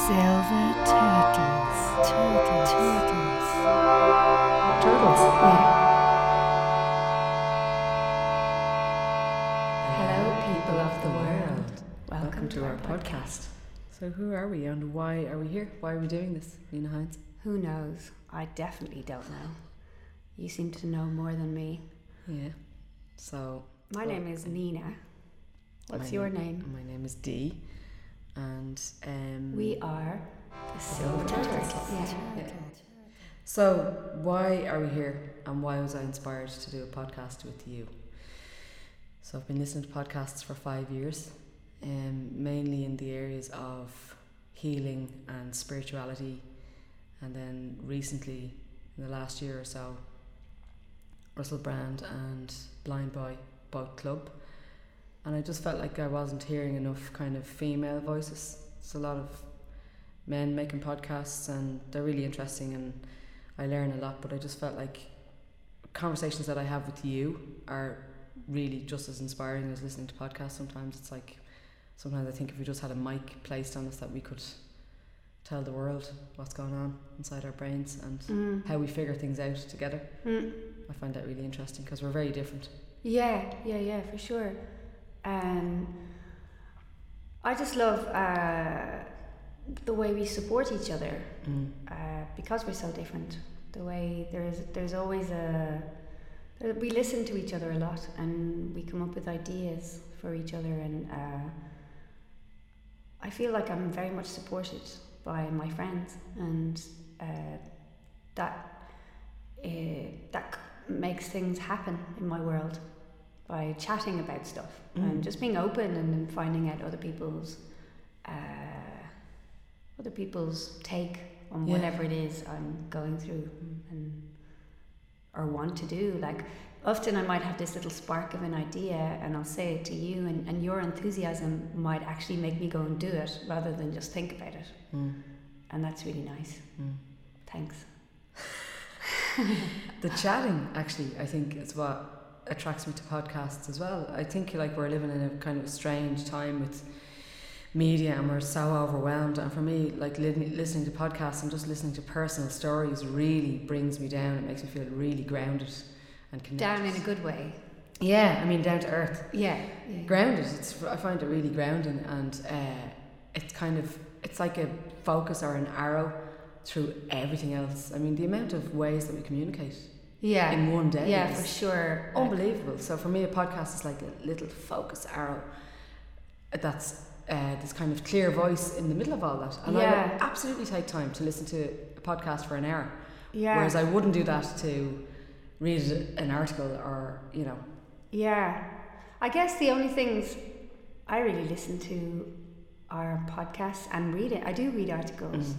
Silver turtles. Turtles? Yeah. Hello, people of the world. Welcome to our podcast. So who are we and why are we here? Why are we doing this, Nina Hines? Who knows? I definitely don't know. You seem to know more than me. Yeah. So My name is Nina. What's my your name? My name is Dee, and We are the Silver Turtles. Yeah. So why are we here, and why was I inspired to do a podcast with you? So I've been listening to podcasts for 5 years, mainly in the areas of healing and spirituality, and then recently, in the last year or so, Russell Brand and Blind Boy Boat Club, and I just felt like I wasn't hearing enough kind of female voices. It's a lot of men making podcasts, and they're really interesting, and I learn a lot, but I just felt like conversations that I have with you are really just as inspiring as listening to podcasts. Sometimes I think if we just had a mic placed on us, that we could tell the world what's going on inside our brains and how we figure things out together. I find that really interesting because we're very different. Yeah, for sure. I just love the way we support each other because we're so different. The way there's always we listen to each other a lot, and we come up with ideas for each other, and I feel like I'm very much supported by my friends, and that makes things happen in my world by chatting about stuff and just being open and finding out other people's take on whatever it is I'm going through or want to do. Like, often I might have this little spark of an idea and I'll say it to you, and your enthusiasm might actually make me go and do it rather than just think about it. And that's really nice. Thanks. The chatting, actually, I think is what attracts me to podcasts as well. I think like we're living in a kind of strange time with media, and we're so overwhelmed, and for me, like listening to podcasts and just listening to personal stories really brings me down. It makes me feel really grounded and connected. Down in a good way. Yeah, I mean down to earth. Yeah. Grounded. I find it really grounding, and it's like a focus or an arrow through everything else. I mean, the amount of ways that we communicate in one day for sure, unbelievable. So for me, a podcast is like a little focus arrow that's this kind of clear voice in the middle of all that, and I would absolutely take time to listen to a podcast for an hour, whereas I wouldn't do that to read an article or I guess the only things I really listen to are podcasts and reading. I do read articles.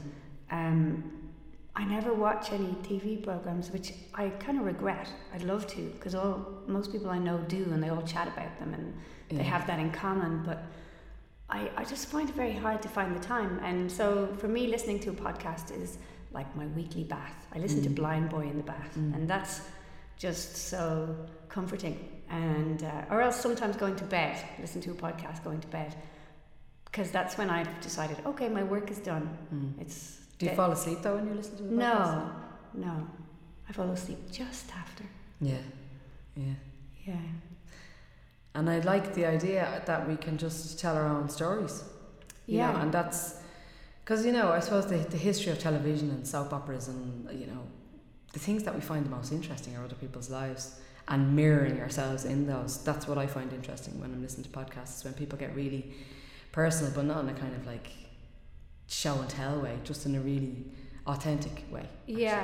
I never watch any TV programs, which I kind of regret. I'd love to, because most people I know do, and they all chat about them, and they have that in common, but I just find it very hard to find the time. And so for me, listening to a podcast is like my weekly bath. I listen to Blind Boy in the bath, and that's just so comforting. And or else sometimes going to bed, listen to a podcast going to bed, because that's when I've decided, okay, my work is done. Do you fall asleep though when you listen to the podcast? No. I fall asleep just after. Yeah. And I like the idea that we can just tell our own stories. You know, and that's because, I suppose the history of television and soap operas and, the things that we find the most interesting are other people's lives and mirroring ourselves in those. That's what I find interesting when I'm listening to podcasts, when people get really personal, but not in a kind of like show and tell way, just in a really authentic way. Actually. Yeah.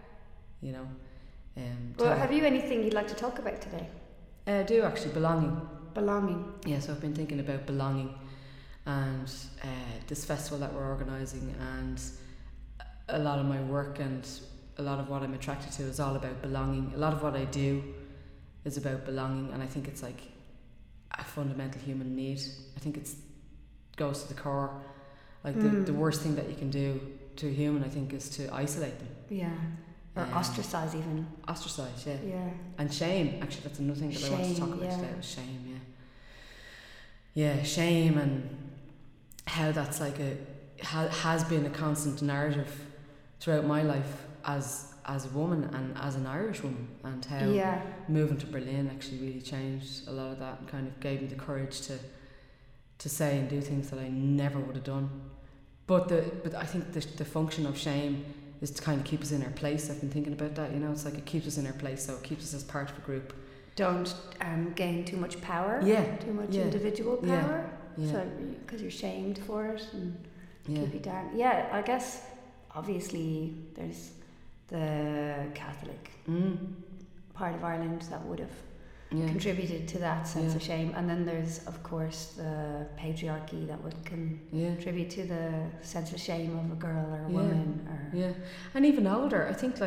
Well, have you anything you'd like to talk about today? I do actually. Belonging. Yeah, so I've been thinking about belonging and this festival that we're organising, and a lot of my work and a lot of what I'm attracted to is all about belonging. A lot of what I do is about belonging, and I think it's like a fundamental human need. I think it goes to the core. Like the worst thing that you can do to a human, I think, is to isolate them. Yeah. Or ostracize even. Ostracize, yeah. Yeah. And shame, actually, that's another thing that I want to talk about today, was shame, yeah. Shame, and how that's like has been a constant narrative throughout my life as a woman and as an Irish woman, and how moving to Berlin actually really changed a lot of that and kind of gave me the courage to say and do things that I never would have done. But I think the function of shame is to kind of keep us in our place. I've been thinking about that, it's like it keeps us in our place, so it keeps us as part of a group. Don't gain too much power, too much individual power, so because you're shamed for it and keep you down. Yeah, I guess obviously there's the Catholic part of Ireland that would have contributed to that sense of shame, and then there's of course the patriarchy that would contribute to the sense of shame of a girl or a woman and even older. I think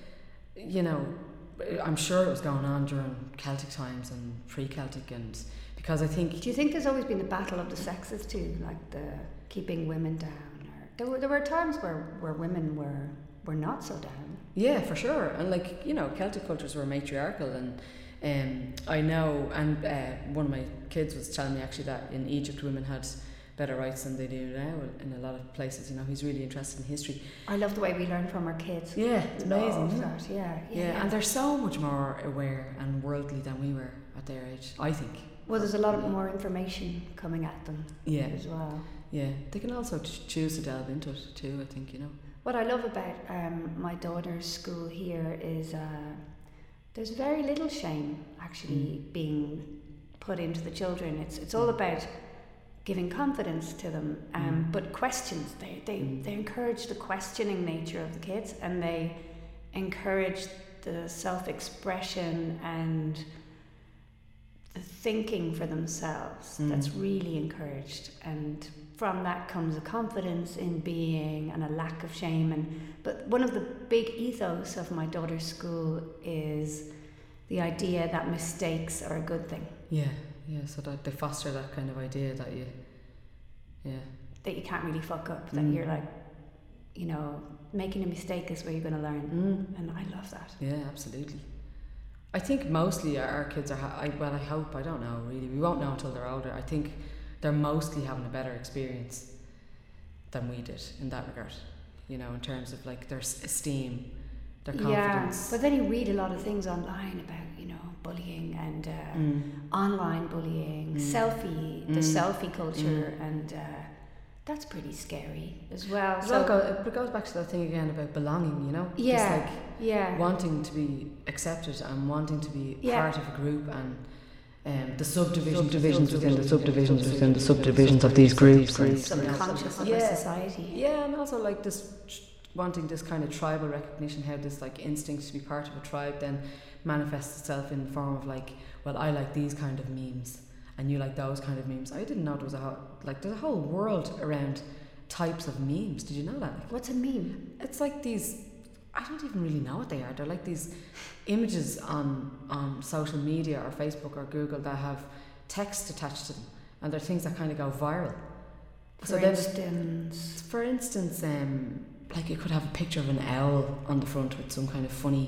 I'm sure it was going on during Celtic times and pre-Celtic, and because I think... Do you think there's always been the battle of the sexes too, like the keeping women down, or there were times where women were not so down? Yeah, for sure. And Celtic cultures were matriarchal, and I know, and one of my kids was telling me actually that in Egypt women had better rights than they do now in a lot of places. He's really interested in history. I love the way we learn from our kids. Yeah, it's amazing, isn't it? Yeah, and they're so much more aware and worldly than we were at their age, I think. Well, there's a lot more information coming at them as well. Yeah, they can also choose to delve into it too, I think, What I love about my daughter's school here is there's very little shame actually being put into the children. It's all about giving confidence to them, but questions. They encourage the questioning nature of the kids, and they encourage the self-expression and the thinking for themselves. That's really encouraged, and from that comes a confidence in being and a lack of shame. But one of the big ethos of my daughter's school is the idea that mistakes are a good thing. So that they foster that kind of idea that that you can't really fuck up, that you're like, making a mistake is where you're going to learn. And I love that. Yeah, absolutely. I think mostly our kids are, I hope, I don't know really, we won't know until they're older. I think they're mostly having a better experience than we did in that regard, in terms of their esteem, their confidence. But then you read a lot of things online about, bullying and online bullying, the selfie culture, and that's pretty scary as well. It goes back to that thing again about belonging, wanting to be accepted and wanting to be part of a group, and the subdivisions within the subdivisions within the subdivisions of these groups, and subconscious of society. Yeah, and also this wanting this kind of tribal recognition, how this instinct to be part of a tribe then manifests itself in the form of I like these kind of memes and you like those kind of memes. I didn't know there was there's a whole world around types of memes. Did you know that? What's a meme? It's these, I don't even really know what they are. They're these images on social media or Facebook or Google that have text attached to them, and they're things that kind of go viral. For instance, it could have a picture of an owl on the front with some kind of funny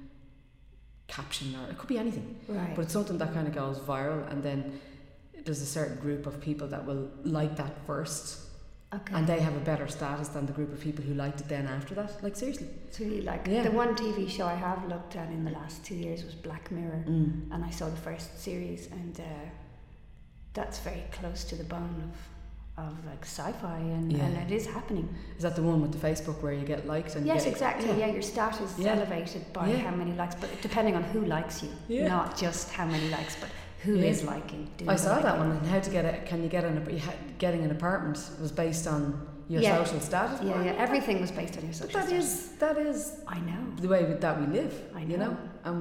caption, or it could be anything. Right. But it's something that kind of goes viral, and then there's a certain group of people that will like that first. Okay. And they have a better status than the group of people who liked it then after that. Seriously. So the one TV show I have looked at in the last 2 years was Black Mirror, and I saw the first series, and that's very close to the bone of sci-fi, and it is happening. Is that the one with the Facebook where you get liked? And yes, exactly. Yeah, your status is elevated by how many likes, but depending on who likes you, not just how many likes, but who is liking. I saw that one, and how to get it. Can you get getting an apartment was based on your social status. Yeah, everything was based on your social status. That is. I know the way that we live. I know.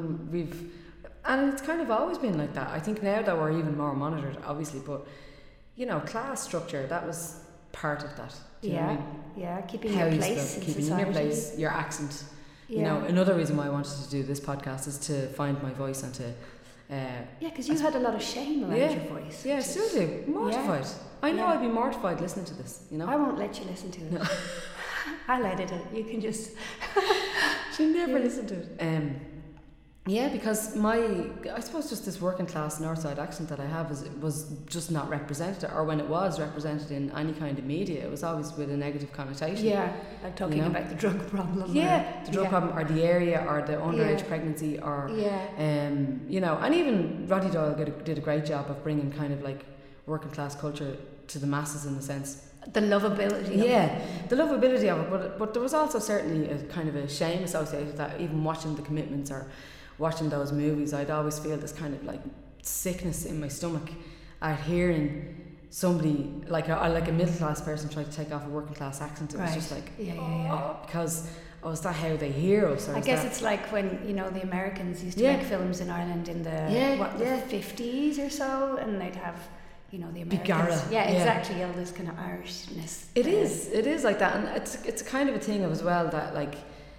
And it's kind of always been like that. I think now that we're even more monitored, obviously, but. Class structure, that was part of that. Do you know what I mean? Yeah, keeping your place in keeping society. your place, your accent. Another reason why I wanted to do this podcast is to find my voice and to... because you had a lot of shame around your voice. Yeah, I still do. Mortified. I know I'd be mortified listening to this, I won't let you listen to it. No. I'll edit it. You can just... She never listened to it. Yeah, because I suppose just this working class Northside accent that I have was just not represented, or when it was represented in any kind of media, it was always with a negative connotation. Yeah, like talking about the drug problem. Yeah, the drug problem, or the area, or the underage pregnancy, or and even Roddy Doyle did a great job of bringing kind of like working class culture to the masses in a sense. The lovability. The lovability of it, but there was also certainly a kind of a shame associated with that. Even watching The Commitments or watching those movies, I'd always feel this kind of like sickness in my stomach at hearing somebody like a middle class person try to take off a working class accent. It was just like because is that how they hear us? I guess it's like when the Americans used to make films in Ireland in the 50s or so, and they'd have the Americans. Exactly, all this kind of Irishness. It is like that, and it's kind of a thing as well that like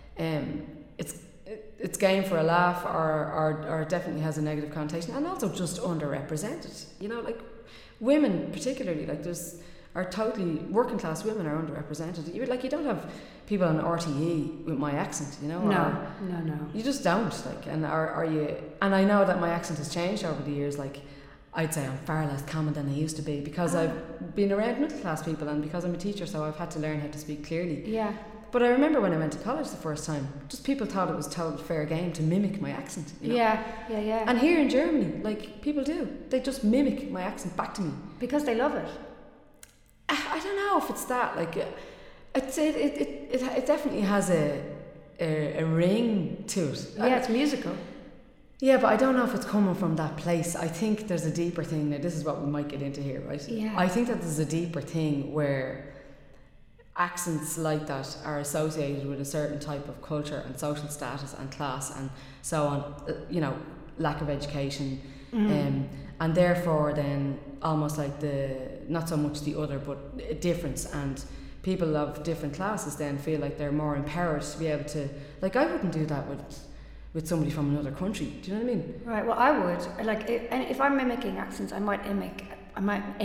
it's game for a laugh, or it definitely has a negative connotation, and also just underrepresented. Like women particularly, like are totally working class women are underrepresented. You don't have people on RTE with my accent, No. You just don't, like, and are you? And I know that my accent has changed over the years. Like, I'd say I'm far less common than I used to be because I've been around middle class people, and because I'm a teacher, so I've had to learn how to speak clearly. Yeah. But I remember when I went to college the first time, just people thought it was total fair game to mimic my accent. Yeah. And here in Germany, like, people do. They just mimic my accent back to me. Because they love it. I don't know if it's that. Like, I'd say it definitely has a ring to it. Yeah, it's musical. Yeah, but I don't know if it's coming from that place. I think there's a deeper thing. Now, this is what we might get into here, right? Yeah. I think that there's a deeper thing where accents like that are associated with a certain type of culture and social status and class and so on, lack of education, and therefore then almost like not so much the other but a difference, and people of different classes then feel like they're more empowered to be able to, like, I wouldn't do that with somebody from another country, do you know what I mean? Right, well I would, like, if I'm mimicking accents, I might mimic I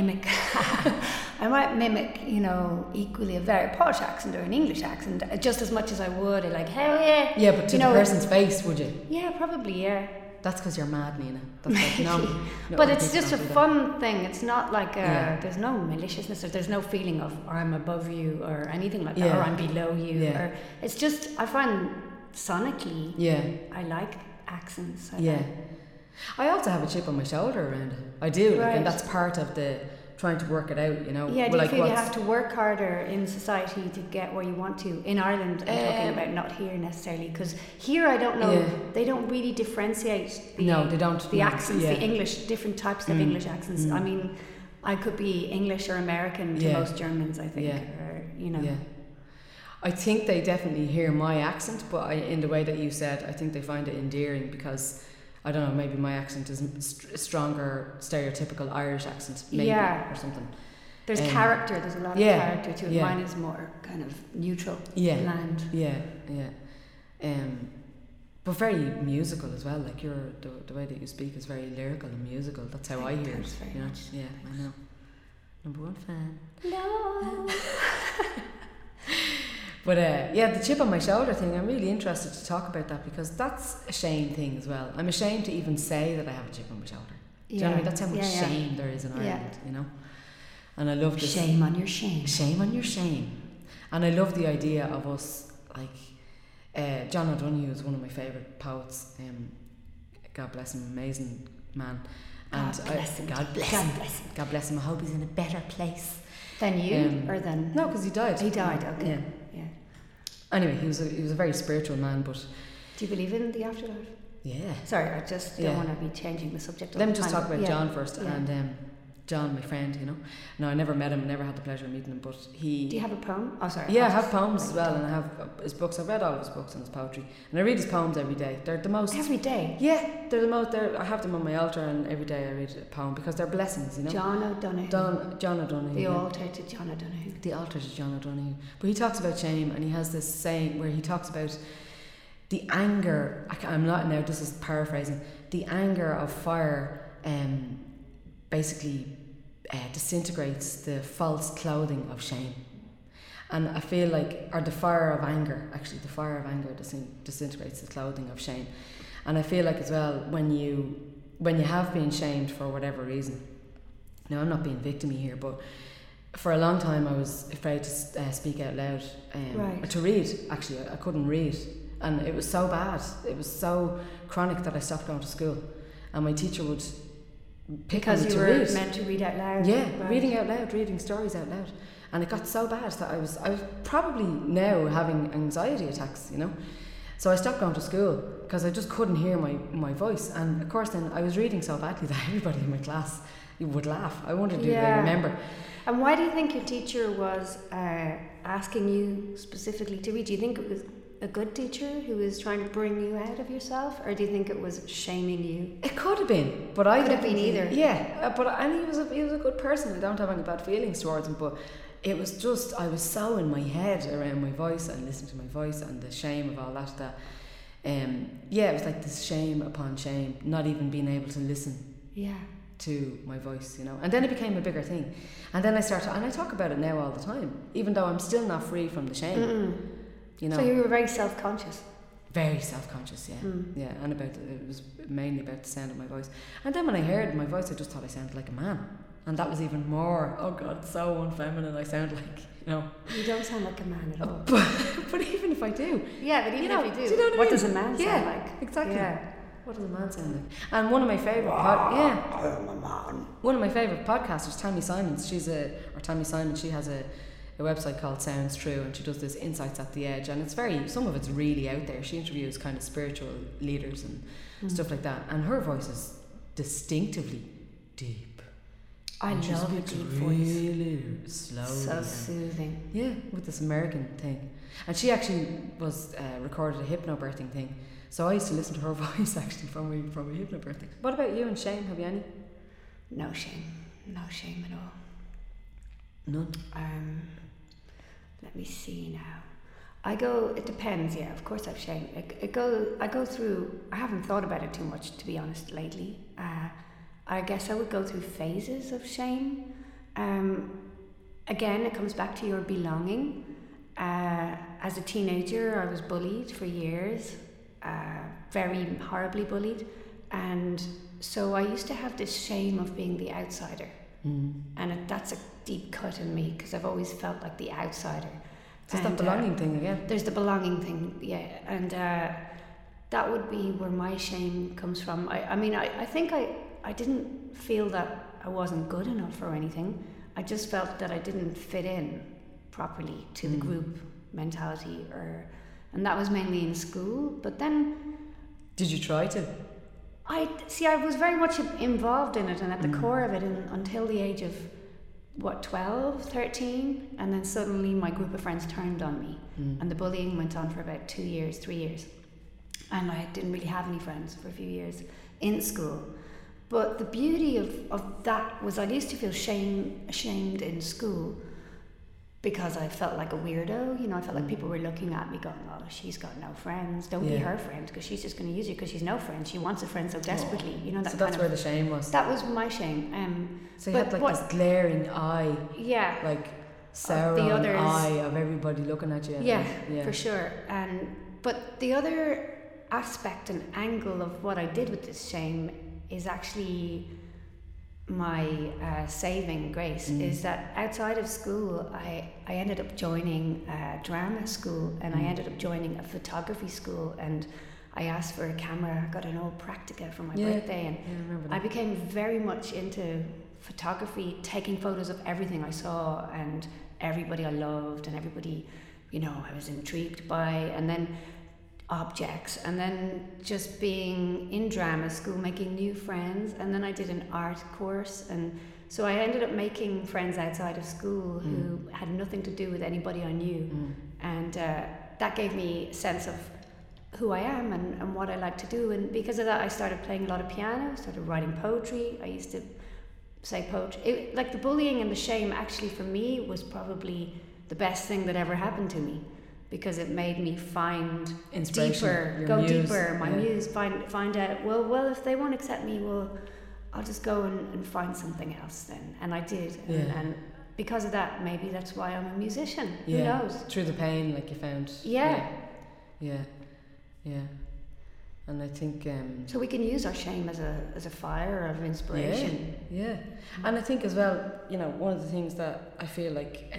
might mimic, equally a very posh accent or an English accent just as much as I would like, hell yeah. Yeah, but to the person's face, would you? Yeah, probably, yeah. That's because you're mad, Nina. That's like, no, but it's just a fun thing. It's not like there's no maliciousness, or there's no feeling of, or I'm above you or anything like that, or I'm below you. Or it's just, I find sonically, I like accents. I also have a chip on my shoulder around it. I do, and that's part of the trying to work it out, Yeah, do you feel you have to work harder in society to get where you want to? In Ireland, I'm talking about, not here necessarily, because here I don't know, they don't really differentiate the accents, the English, different types of English accents. I mean, I could be English or American to most Germans, I think, or, I think they definitely hear my accent, but in the way that you said, I think they find it endearing because, I don't know, maybe my accent is a stronger stereotypical Irish accent, maybe, or something. There's character, there's a lot of character to it. Mine is more kind of neutral, bland. But very musical as well. Like, the way that you speak is very lyrical and musical. That's how I hear it. Very much. Yeah, I know. Number one fan. No. But the chip on my shoulder thing, I'm really interested to talk about that because that's a shame thing as well. I'm ashamed to even say that I have a chip on my shoulder. Do you know what I mean? That's how much shame there is in Ireland, And I love this. Shame on your shame. Shame on your shame. And I love the idea of us, like, John O'Donoghue is one of my favourite poets. God bless him, amazing man. And God bless him. I hope he's in a better place. Than you, or than... No, because he died. He died, okay. Yeah. Anyway, he was a very spiritual man, but... Do you believe in the afterlife? Yeah. Sorry, I just don't want to be changing the subject. Let me just talk about John first, and John, my friend, No, I never met him, I never had the pleasure of meeting him, but he... Do you have a poem? Oh, sorry. Yeah, I have poems as well, and I have his books. I've read all of his books and his poetry, and I read his poems every day. They're the most... Every day? Yeah, they're the most... I have them on my altar, and every day I read a poem, because they're blessings, John O'Donoghue. John O'Donoghue. The altar to John O'Donoghue. The altar to John O'Donoghue. But he talks about shame, and he has this saying where he talks about the anger... I'm not now, this is paraphrasing. The anger of fire basically... disintegrates the false clothing of shame, and I feel like, or the fire of anger disintegrates the clothing of shame, And I feel like as well, when you have been shamed for whatever reason, now I'm not being victim-y here, but for a long time I was afraid to speak out loud, or to read. Actually, I couldn't read, and it was so bad, it was so chronic that I stopped going to school, and my teacher would pick on me to read. Because you were meant to read out loud. Yeah, reading out loud, reading stories out loud. And it got so bad that I was probably now having anxiety attacks, you know. So I stopped going to school because I just couldn't hear my voice. And of course then I was reading so badly that everybody in my class would laugh. I wondered, do they remember? And why do you think your teacher was asking you specifically to read? Do you think it was a good teacher who was trying to bring you out of yourself, or do you think it was shaming you? It could have been, but I could have been either. Yeah, and he was a good person. I don't have any bad feelings towards him, but it was just, I was so in my head around my voice and listening to my voice and the shame of all that it was like this shame upon shame, not even being able to listen to my voice, you know. And then it became a bigger thing, and then I started, and I talk about it now all the time, even though I'm still not free from the shame. You know. So you were very self-conscious. Very self-conscious, yeah, and it was mainly about the sound of my voice. And then when I heard my voice, I just thought I sounded like a man, and that was even more. Oh God, so unfeminine I sound like, you know. You don't sound like a man at all. But even if I do, but even if you do, you know what does a man sound like? Exactly. Yeah. What does a man sound like? And one of my favourite I am a man. One of my favourite podcasters, Tammy Simons. She has a website called Sounds True, and she does this Insights at the Edge, and some of it's really out there. She interviews kind of spiritual leaders and stuff like that, and her voice is distinctly deep. I love a deep voice. Really slowly. So soothing. Yeah, with this American thing. And she actually was recorded a hypnobirthing thing. So I used to listen to her voice actually from a hypnobirthing. What about you and shame? Have you any? No shame. No shame at all. None? Let me see now. It depends, yeah, of course I've shame. I go through, I haven't thought about it too much, to be honest, lately. I guess I would go through phases of shame. Again, it comes back to your belonging. As a teenager, I was bullied for years, very horribly bullied. And so I used to have this shame of being the outsider. And that's a deep cut in me, because I've always felt like the outsider. There's that belonging thing again. There's the belonging thing, yeah. And that would be where my shame comes from. I think I didn't feel that I wasn't good enough or anything. I just felt that I didn't fit in properly to the group mentality, and that was mainly in school. But then, did you try to? I was very much involved in it and at the core of it until the age of 12, 13, and then suddenly my group of friends turned on me, and the bullying went on for about 2 years, 3 years, and I didn't really have any friends for a few years in school. But the beauty of that was I used to feel ashamed in school, because I felt like a weirdo, you know. I felt like people were looking at me going, oh, she's got no friends, don't be her friend, because she's just going to use you because she's no friend, she wants a friend so desperately, you know. So that's where the shame was. That was my shame. So you had like this glaring eye, like Sauron eye of everybody looking at you. Yeah, for sure. But the other aspect and angle of what I did with this shame is actually my saving grace, is that outside of school I ended up joining a drama school, and I ended up joining a photography school, and I asked for a camera. I got an old Praktica for my birthday, and I became very much into photography, taking photos of everything I saw and everybody I loved and everybody, you know, I was intrigued by, and then objects, and then just being in drama school, making new friends. And then I did an art course, and so I ended up making friends outside of school who had nothing to do with anybody I knew, and that gave me a sense of who I am and what I like to do. And because of that, I started playing a lot of piano, started writing poetry. I used to say poetry. Like the bullying and the shame actually for me was probably the best thing that ever happened to me, because it made me find inspiration, deeper, my muse, find out, well, if they won't accept me, well, I'll just go and find something else then. And I did. And because of that, maybe that's why I'm a musician. Who knows? Through the pain, like you found. Yeah. And I think so we can use our shame as a fire of inspiration. Yeah. And I think as well, you know, one of the things that I feel like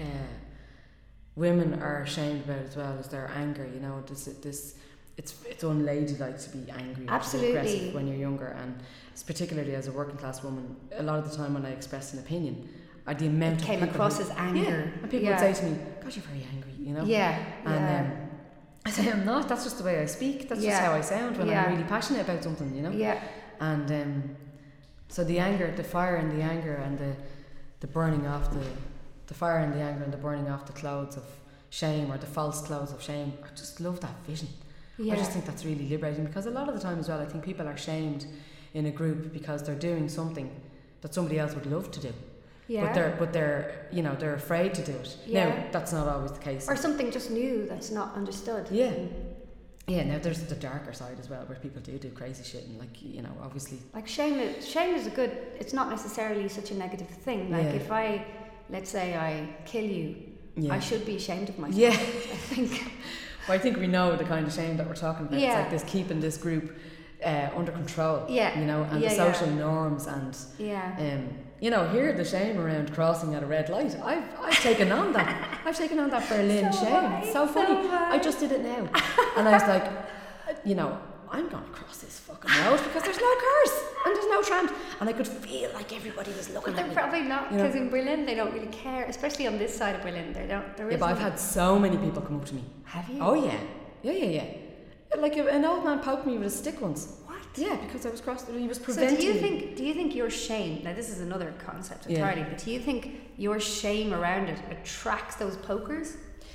women are ashamed about as well is their anger. You know, it's unladylike to be angry or to be aggressive when you're younger, and particularly as a working class woman, a lot of the time when I expressed an opinion, the amount it came across as anger, and people would say to me, "God, you're very angry," you know. And I say, I'm not. That's just the way I speak. That's just how I sound when I'm really passionate about something, you know. Yeah. And so the anger, the fire, and the anger, and the burning off the fire and the anger and the burning off the clouds of shame, or the false clouds of shame. I just love that vision. I just think that's really liberating, because a lot of the time as well, I think people are shamed in a group because they're doing something that somebody else would love to do. Yeah. But they're you know, they're afraid to do it. Yeah. Now that's not always the case. Or something just new that's not understood. Yeah. Yeah, now there's the darker side as well, where people do crazy shit, and like, you know, obviously like shame is a good, it's not necessarily such a negative thing. Like if let's say I kill you, I should be ashamed of myself. Yeah. I think. Well, I think we know the kind of shame that we're talking about. It's like this keeping this group under control. Yeah. You know, and the social norms, and you know, here the shame around crossing at a red light. I've taken on that. I've taken on that Berlin shame. It's so funny. I just did it now, and I was like, you know, I'm gonna cross this fucking road because there's no cars and there's no trams, and I could feel like everybody was looking at me. They're probably not, because in Berlin they don't really care, especially on this side of Berlin. There is. Yeah, but I've had so many people come up to me. Have you? Oh yeah. Like an old man poked me with a stick once. Yeah, because I was crossing. He was preventing. So do you think your shame? Now this is another concept entirely. But do you think your shame around it attracts those pokers?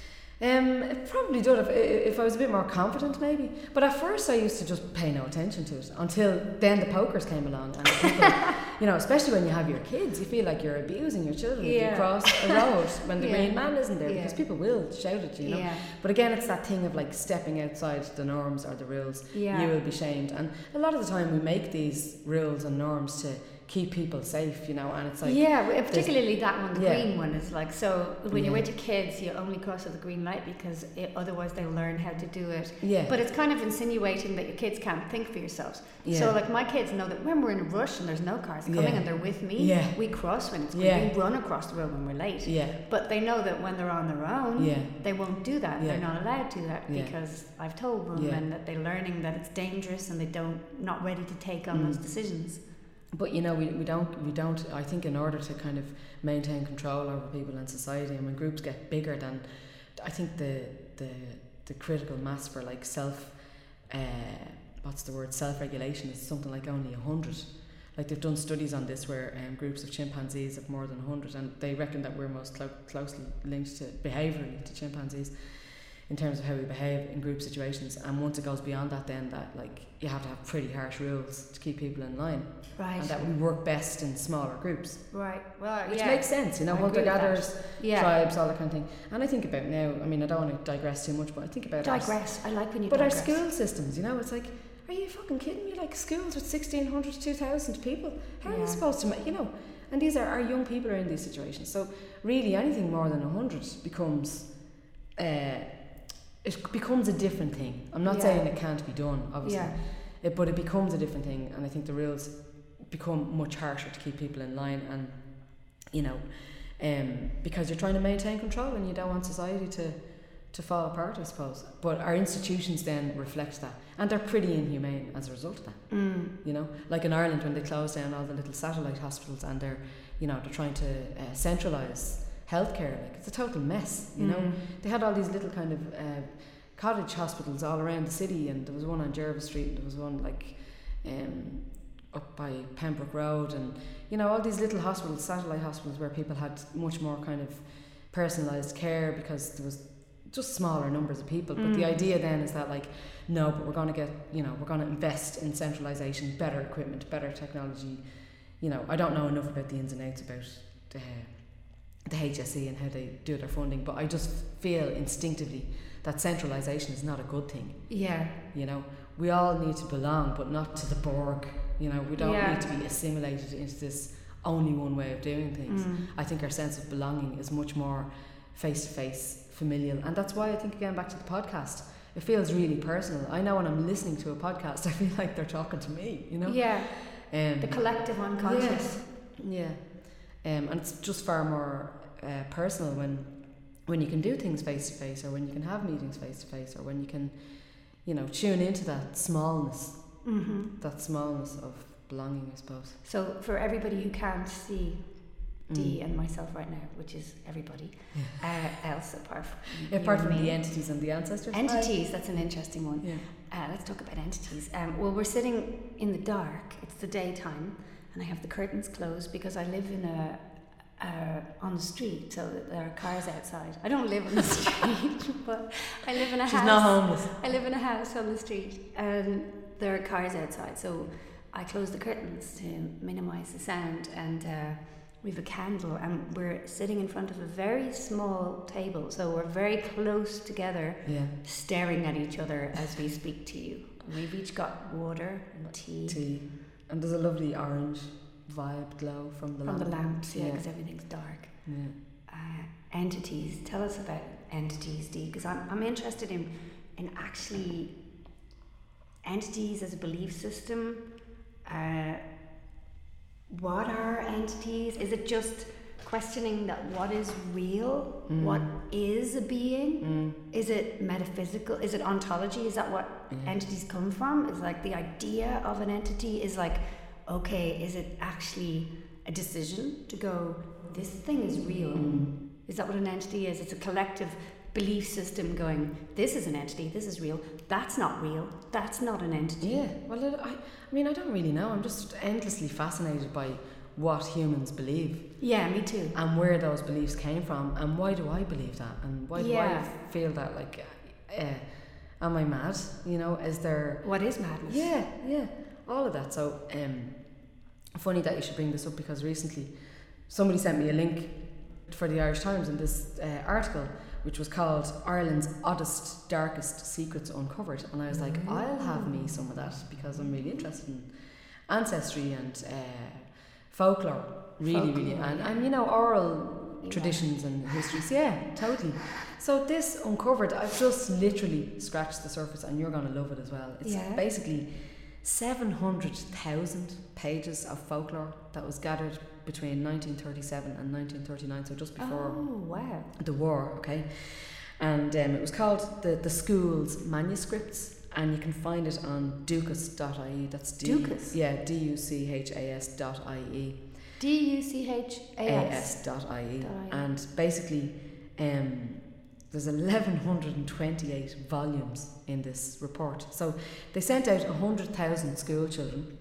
It probably did if I was a bit more confident, maybe. But at first I used to just pay no attention to it, until then the pokers came along, and people, you know, especially when you have your kids, you feel like you're abusing your children if you cross a road when the green man isn't there, because people will shout at you, you know. But again, it's that thing of like stepping outside the norms or the rules. You will be shamed, and a lot of the time we make these rules and norms to keep people safe, you know, and it's like particularly that one, the green one, is like, so when you're with your kids you only cross at the green light because otherwise they'll learn how to do it. But it's kind of insinuating that your kids can't think for yourselves. So like my kids know that when we're in a rush and there's no cars coming and they're with me, we cross when it's green. We run across the road when we're late. But they know that when they're on their own, they won't do that. They're not allowed to do that because I've told them, and that they're learning that it's dangerous and not ready to take on those decisions. But you know, we don't. I think in order to kind of maintain control over people in society, and when groups get bigger, then I think the critical mass for like self-regulation is something like only 100. Like they've done studies on this where groups of chimpanzees have more than 100, and they reckon that we're most closely linked to behaviourally to chimpanzees in terms of how we behave in group situations. And once it goes beyond that, then that like you have to have pretty harsh rules to keep people in line, and that we work best in smaller groups, well, which makes sense, you know, hunter-gatherers, tribes, all that kind of thing. And I think about now, I mean, I don't want to digress too much, but I think about I like when you but digress. Our school systems, you know, it's like, are you fucking kidding me? Like schools with 1,600 to 2,000 people, how are you supposed to, you know? And these are our young people are in these situations, so really anything more than 100 becomes it becomes a different thing. I'm not saying it can't be done, obviously, but it becomes a different thing, and I think the rules become much harsher to keep people in line, and you know, because you're trying to maintain control and you don't want society to fall apart, I suppose. But our institutions then reflect that, and they're pretty inhumane as a result of that. You know, like in Ireland when they closed down all the little satellite hospitals, and they're trying to centralise healthcare, like it's a total mess, you know. They had all these little kind of cottage hospitals all around the city, and there was one on Jervis Street, and there was one like up by Pembroke Road, and you know, all these little hospitals, satellite hospitals, where people had much more kind of personalised care because there was just smaller numbers of people. But the idea then is that like, no, but we're going to invest in centralisation, better equipment, better technology. You know, I don't know enough about the ins and outs about the HSE and how they do their funding, but I just feel instinctively that centralisation is not a good thing. You know, we all need to belong, but not to the Borg. You know, we don't need to be assimilated into this only one way of doing things. I think our sense of belonging is much more face-to-face, familial, and that's why I think, again, back to the podcast, it feels really personal. I know when I'm listening to a podcast, I feel like they're talking to me, you know? Yeah. The collective unconscious. Yeah. And it's just far more personal when you can do things face to face, or when you can have meetings face to face, or when you can, you know, tune into that smallness, that smallness of belonging, I suppose. So for everybody who can't see Dee and myself right now, which is everybody else apart from the entities and the ancestors. Entities, that's an interesting one. Yeah. Let's talk about entities. Well, we're sitting in the dark. It's the daytime, and I have the curtains closed because I live in on the street, so that there are cars outside. I don't live on the street, but I live in a house. She's not homeless. I live in a house on the street, and there are cars outside, so I close the curtains to minimise the sound, and we have a candle, and we're sitting in front of a very small table, so we're very close together, staring at each other as we speak to you. We've each got water and tea. And there's a lovely orange vibe glow from the lamps, because everything's dark. Entities. Tell us about entities, Dee, because I'm interested in actually entities as a belief system. What are entities? Is it just questioning that what is real? What is a being? Is it metaphysical? Is it ontology? Is that what entities come from? Is like the idea of an entity is like, okay, is it actually a decision to go, this thing is real? Is that what an entity is? It's a collective belief system going, this is an entity, this is real, that's not real, that's not an entity. Yeah, well, I mean, I don't really know. I'm just endlessly fascinated by what humans believe. Yeah, me too. And where those beliefs came from, and why do I believe that, and why do I feel that, like, am I mad? You know, is there... What is madness? Yeah, all of that. So, funny that you should bring this up, because recently somebody sent me a link for the Irish Times in this article, which was called Ireland's Oddest, Darkest Secrets Uncovered. And I was like, I'll have me some of that, because I'm really interested in ancestry and folklore, really. And you know, oral traditions and histories. Yeah, totally. So this uncovered, I've just literally scratched the surface, and you're going to love it as well. It's basically 700,000 pages of folklore that was gathered between 1937 and 1939, so just before the war, okay? And it was called the School's Manuscripts, and you can find it on duchas.ie. That's Duchas? Yeah, duchas.ie. duchas.ie. And basically, there's 1,128 volumes in this report. So they sent out 100,000 school children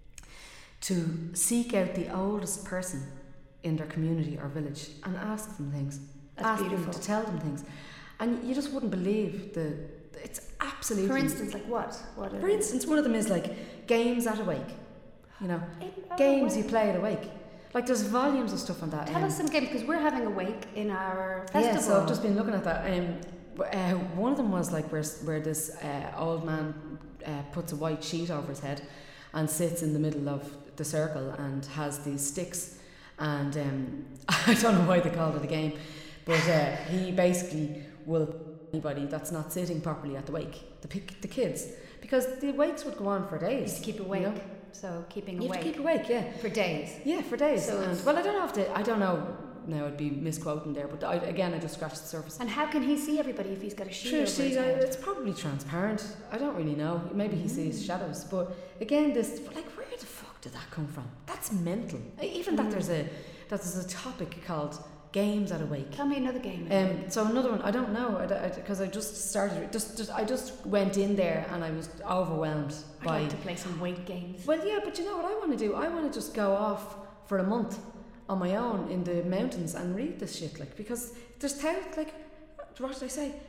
to seek out the oldest person in their community or village and ask them things. That's beautiful. Them to tell them things. And you just wouldn't believe it's absolutely... For instance, like what? For instance, one of them is like games at a wake. You know, games you play at a wake. Like there's volumes of stuff on that. Tell us some games, because we're having a wake in our festival. Yeah, so I've just been looking at that. One of them was like where this old man puts a white sheet over his head and sits in the middle of the circle and has these sticks, and I don't know why they called it a game, but he basically will anybody that's not sitting properly at the wake, the kids, because the wakes would go on for days. To keep awake. You know? So keeping awake. You have to keep awake, yeah. For days. Yeah, for days. So well, I don't know I don't know. Now I'd be misquoting there, but I just scratched the surface. And how can he see everybody if he's got a sheet over his head? It's probably transparent. I don't really know. Maybe he sees shadows. But again, this, like, where the fuck did that come from? That's mental. Even that there's a topic called games at a wake. Tell me another game. So another one, I don't know, because I just started. I just went in there and I was overwhelmed. I'd like to play some wake games. Well, yeah, but you know what I want to do? I want to just go off for a month on my own in the mountains and read this shit, like, because there's what did I say?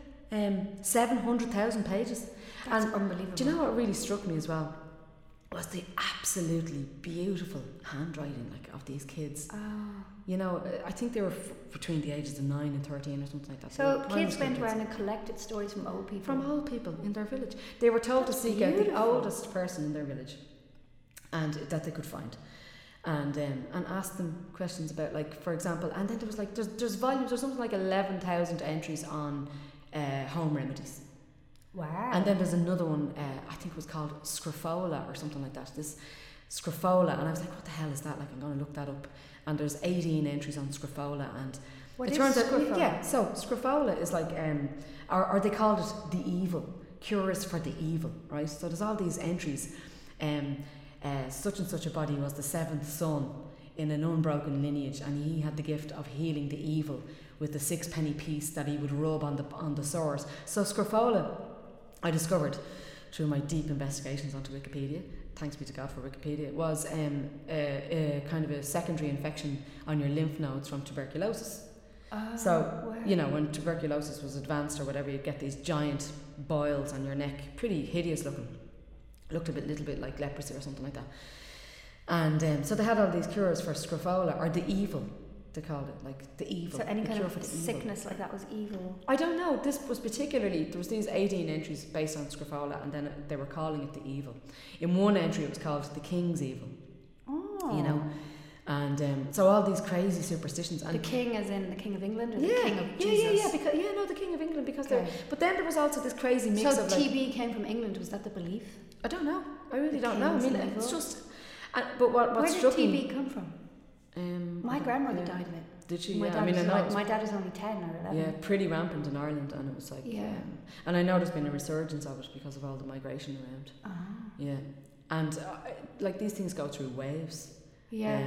700,000 pages. That's unbelievable. Do you know what really struck me as well? Was the absolutely beautiful handwriting, like, of these kids. Oh. You know, I think they were between the ages of 9 and 13 or something like that. So kids went around and collected stories from old people. From old people in their village. They were told to seek out the oldest person in their village, and that they could find. And ask them questions about, like, for example, and then there was like there's volumes, there's something like 11,000 entries on home remedies. Wow. And then there's another one, I think it was called Scrofola or something like that. This Scrofola, and I was like, what the hell is that? Like, I'm going to look that up. And there's 18 entries on Scrofola, and What it is turns out, Scrofola? yeah. So Scrofola is like, or they called it the evil, cures for the evil, right? So there's all these entries. Such and such a body was the seventh son in an unbroken lineage, and he had the gift of healing the evil with the 6-penny piece that he would rub on the sores. So Scrofola, I discovered through my deep investigations onto Wikipedia, thanks be to God for Wikipedia, it was a kind of a secondary infection on your lymph nodes from tuberculosis. So, you know, when tuberculosis was advanced or whatever, you'd get these giant boils on your neck, pretty hideous looking. Looked a little bit like leprosy or something like that. And so they had all these cures for Scrofola, or the evil, they called it, like the evil. So any the kind cure of for the sickness evil. like that was evil. I don't know. This was particularly, there was these 18 entries based on Scrofola, and then they were calling it the evil. In one entry it was called the king's evil. Oh. You know, and so all these crazy superstitions. And the king as in the King of England, or yeah, the King of Jesus? the King of England, because Okay. but then there was also this crazy mix So of like, TB came from England, was that the belief? I don't know. I really The don't know. I king's mean, evil? it's just. But what Where did struck TB me? come from? I My don't- grandmother yeah. died of it. Did she? My Yeah, dad I mean, I was know. like, it's- my dad was only 10 or 11. Yeah, pretty rampant in Ireland, and it was like, Yeah. and I know there's been a resurgence of it because of all the migration around. Ah. Yeah, and like these things go through waves. Yeah.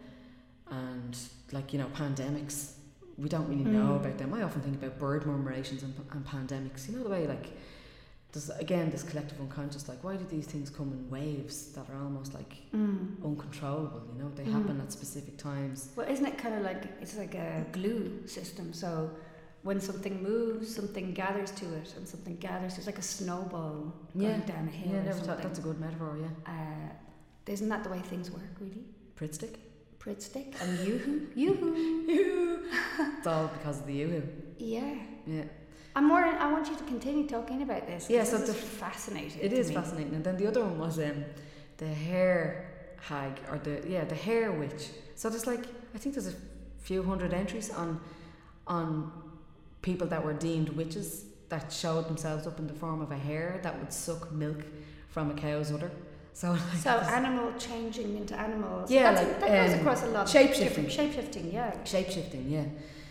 And like, you know, pandemics, we don't really know about them. I often think about bird murmurations and pandemics. You know, the way like there's again this collective unconscious. Like, why do these things come in waves that are almost like uncontrollable? You know, they happen at specific times. Well, isn't it kind of like, it's like a glue system? So when something moves, something gathers to it, and something gathers. It's like a snowball going down a hill. Yeah, or never thought. something. That's a good metaphor. Yeah. Isn't that the way things work, really? Pritt stick. Pritt stick and yoo-hoo. It's all because of the yoo-hoo. Yeah. Yeah. I want you to continue talking about this. Yeah, so so this the is fascinating. It to is me. fascinating. And then the other one was the hair hag, or the hair witch. So there's like, I think there's a few hundred entries on people that were deemed witches that showed themselves up in the form of a hare that would suck milk from a cow's udder. So animal changing into animals. Yeah, that goes across a lot. Shape-shifting. Shape-shifting, yeah. Shape-shifting, yeah.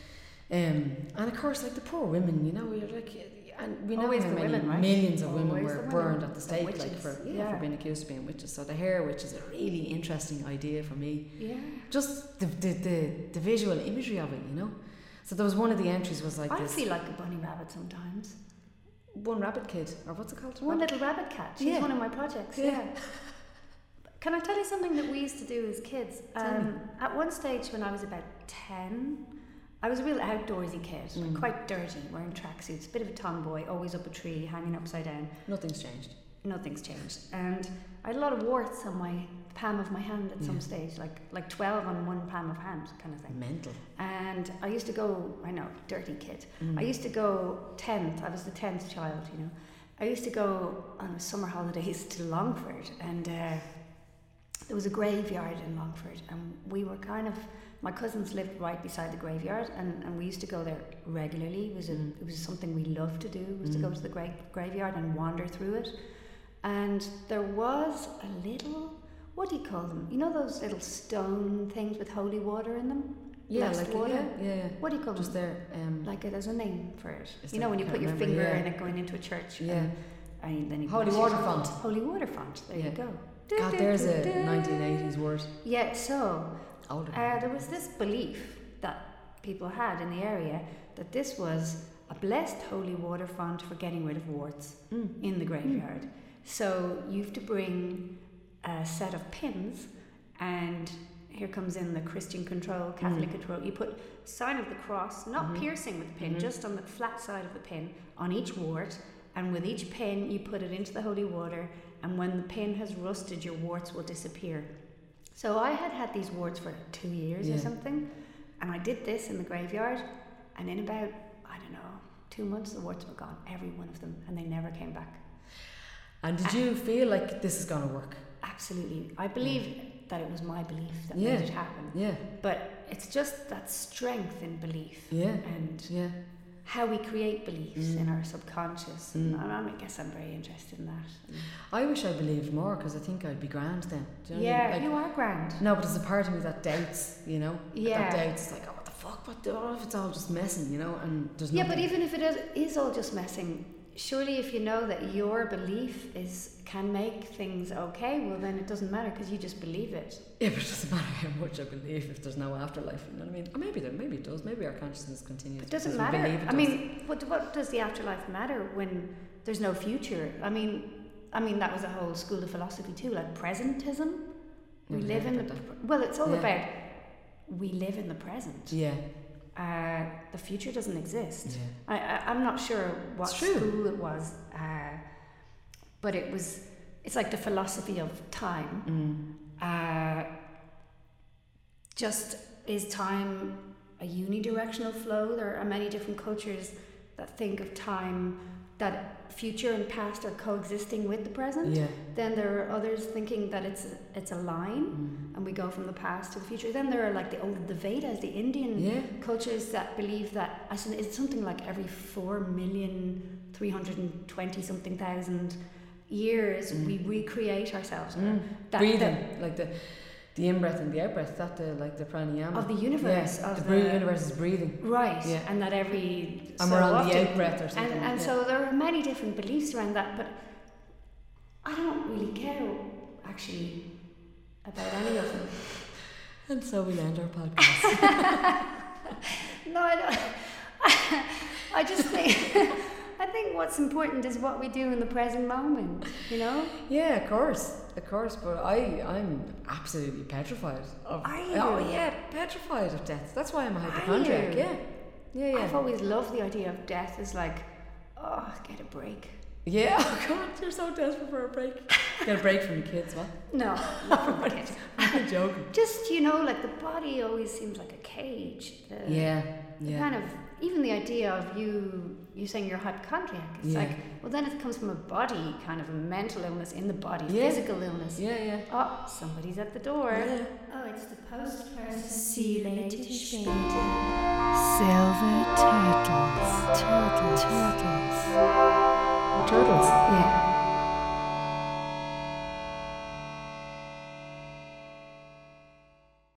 And of course, like the poor women, you know, you're like, and we know Always how the many women, right? millions of women Always were the women. burned at the stake, Witches, like for yeah. being accused of being witches. So the hair witch is a really interesting idea for me. Yeah. Just the visual imagery of it, you know. So there was one of the entries was like I this feel like a bunny rabbit sometimes. one rabbit kid, or what's it called? One little rabbit cat. She's Yeah. one of my projects. Yeah. Yeah. Can I tell you something that we used to do as kids? Tell me. At one stage when I was about 10, I was a real outdoorsy kid, like quite dirty, wearing tracksuits, bit of a tomboy, always up a tree, hanging upside down. Nothing's changed. Nothing's changed. And I had a lot of warts on my palm of my hand at some stage, like 12 on one palm of hand kind of thing. Mental. And I used to go, I know, dirty kid. I used to go 10th, I was the 10th child, you know. I used to go on summer holidays to Longford, and there was a graveyard in Longford, and we were kind of, my cousins lived right beside the graveyard, and we used to go there regularly. It was something we loved to do, was to go to the graveyard and wander through it. And there was a little, what do you call them? You know those little stone things with holy water in them? Yeah, Blessed like water? yeah. What do you call Just them? there. Like there's a name for it. Is You there? know when I you can't put your remember, finger yeah. in it going into a church. Yeah. And then you Holy bless water yourself. font. Holy water font. There you go. God, there's a 1980s word. Yeah, so Older. there was this belief that people had in the area that this was a blessed holy water font for getting rid of warts in the graveyard. So you have to bring a set of pins, and here comes in the Christian control, Catholic control. You put sign of the cross, not piercing with the pin, just on the flat side of the pin on each wart, and with each pin you put it into the holy water, and when the pin has rusted, your warts will disappear. So I had these warts for 2 years or something, and I did this in the graveyard, and in about, I don't know, 2 months the warts were gone, every one of them, and they never came back. And did you feel like this is going to work? Absolutely. I believe that it was my belief that made it happen. Yeah. But it's just that strength in belief. Yeah. And how we create beliefs in our subconscious. And I guess I'm very interested in that. I wish I believed more, because I think I'd be grand then. Do you know what I mean? Like, you are grand. No, but there's a part of me that doubts, you know? Yeah. That doubts, like, oh, what the fuck, what if it's all just messing, you know? And there's Yeah, nothing. but even if it is all just messing, surely if you know that your belief can make things okay, well then it doesn't matter because you just believe it. Yeah, but it doesn't matter how much I believe if there's no afterlife, you know what I mean? Or maybe it does. Maybe our consciousness continues. It doesn't because we matter. believe it I does. mean, what does the afterlife matter when there's no future? I mean that was a whole school of philosophy too, like presentism. We live in it's all about we live in the present. Yeah. The future doesn't exist. Yeah. I'm not sure what school it was, but it's like the philosophy of time. Just is time a unidirectional flow? There are many different cultures that think of time, that future and past are coexisting with the present. Yeah. Then there are others thinking that it's a line and we go from the past to the future. Then there are like the Vedas, the Indian cultures that believe that it's something like every 4,320,000 years we recreate ourselves. Breathing, like the in-breath and the out-breath, that the pranayama of the universe. Yeah, the universe is breathing. Right, yeah. And that every and so we're on often, the out-breath or something. And so there are many different beliefs around that, but I don't really care actually about any of them. And so we end our podcast. No, I don't. I just think I think what's important is what we do in the present moment, you know? Yeah, of course, but I'm absolutely petrified of. Are you? Oh yeah, petrified of death. That's why I'm a hypochondriac. Yeah. I've always loved the idea of death as like, oh, get a break. Yeah, oh God, you're so desperate for a break. Get a break from your kids, what? No, not from the kids. I'm joking. Just, like the body always seems like a cage. Yeah. Kind of, even the idea of you saying you're hypochondriac, it's like, well then it comes from a body, kind of a mental illness in the body, physical illness. Yeah. Oh, somebody's at the door. Yeah. Oh, it's the post person. See you later, später. Silver turtles. Turtles. Yeah.